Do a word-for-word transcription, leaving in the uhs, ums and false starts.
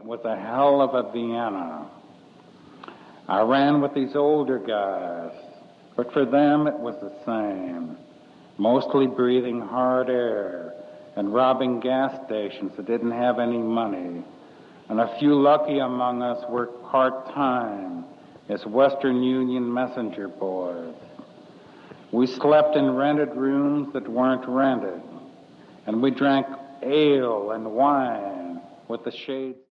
was a hell of a Vienna. I ran with these older guys, but for them it was the same. Mostly breathing hard air and robbing gas stations that didn't have any money. And a few lucky among us worked part-time as Western Union messenger boys. We slept in rented rooms that weren't rented, and we drank ale and wine with the shades